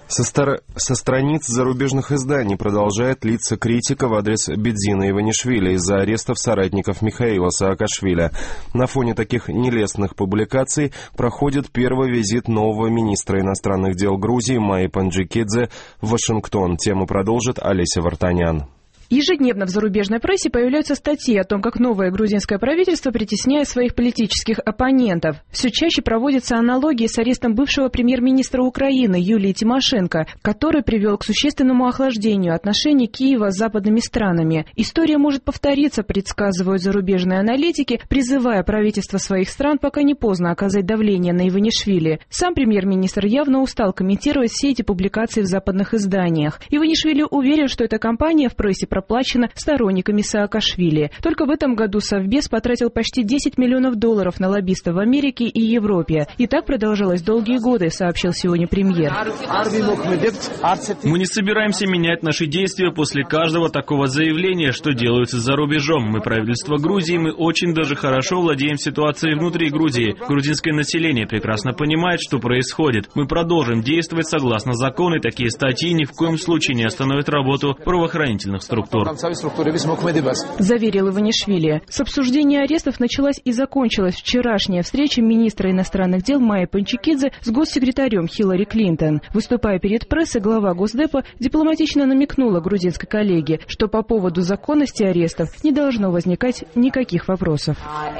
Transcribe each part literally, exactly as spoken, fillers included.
Со, стар... Со страниц зарубежных изданий продолжает литься критика в адрес Бедзина Иванишвили из-за арестов соратников Михаила Саакашвили. На фоне таких нелестных публикаций проходит первый визит нового министра иностранных дел Грузии Майи Панджикидзе в Вашингтон. Тему продолжит Олеся Вартанян. Ежедневно в зарубежной прессе появляются статьи о том, как новое грузинское правительство притесняет своих политических оппонентов. Все чаще проводятся аналогии с арестом бывшего премьер-министра Украины Юлии Тимошенко, который привел к существенному охлаждению отношений Киева с западными странами. История может повториться, предсказывают зарубежные аналитики, призывая правительства своих стран пока не поздно оказать давление на Иванишвили. Сам премьер-министр явно устал комментировать все эти публикации в западных изданиях. Иванишвили уверен, что эта кампания в прессе проплачена сторонниками Саакашвили. Только в этом году Совбез потратил почти десять миллионов долларов на лоббистов в Америке и Европе. И так продолжалось долгие годы, сообщил сегодня премьер. Мы не собираемся менять наши действия после каждого такого заявления, что делаются за рубежом. Мы правительство Грузии, мы очень даже хорошо владеем ситуацией внутри Грузии. Грузинское население прекрасно понимает, что происходит. Мы продолжим действовать согласно закону, и такие статьи ни в коем случае не остановят работу правоохранительных структур. Заверил Иванишвили. С обсуждения арестов началась и закончилась вчерашняя встреча министра иностранных дел Майи Панджикидзе с госсекретарем Хиллари Клинтон. Выступая перед прессой, глава Госдепа дипломатично намекнула грузинской коллеге, что по поводу законности арестов не должно возникать никаких вопросов.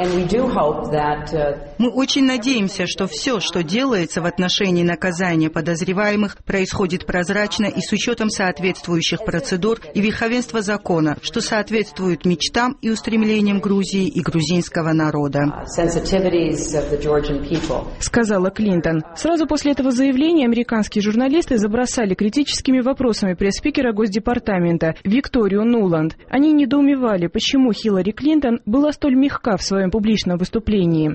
Мы очень надеемся, что все, что делается в отношении наказания подозреваемых, происходит прозрачно и с учетом соответствующих процедур и верховенства закона, что соответствует мечтам и устремлениям Грузии и грузинского народа. Сказала Клинтон. Сразу после этого заявления американские журналисты забросали критическими вопросами пресс-спикера Госдепартамента Викторию Нуланд. Они недоумевали, почему Хиллари Клинтон была столь мягка в своем публичном выступлении.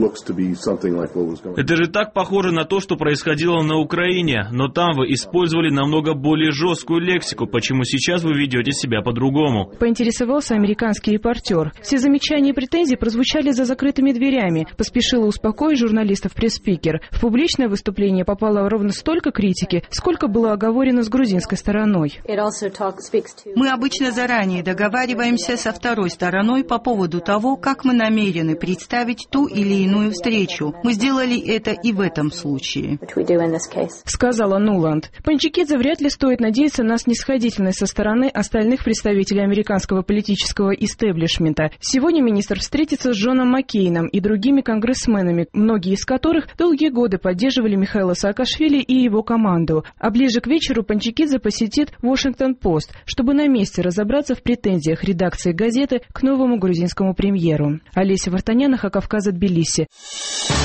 Это же так похоже на то, что происходило на Украине, но там вы использовали намного более жесткую лексику. Почему сейчас вы ведете себя по-другому? Поинтересовался американский репортер. Все замечания и претензии прозвучали за закрытыми дверями. Поспешила успокоить журналистов пресс-спикер. В публичное выступление попало ровно столько критики, сколько было оговорено с грузинской стороной. Мы обычно заранее договариваемся со второй стороной по поводу того, как мы намерены представить ту или иную встречу. Мы сделали это и в этом случае. Сказала Нуланд. Панджикидзе вряд ли стоит надеяться на снисходительность со стороны остальных представителей американского политического истеблишмента. Сегодня министр встретится с Джоном Маккейном и другими конгрессменами, многие из которых долгие годы поддерживали Михаила Саакашвили и его команду. А ближе к вечеру Панджикидзе посетит Вашингтон-Пост, чтобы на месте разобраться в претензиях редакции газеты к новому грузинскому премьеру. Олеся Вартанян, Кавказа, Тбилиси.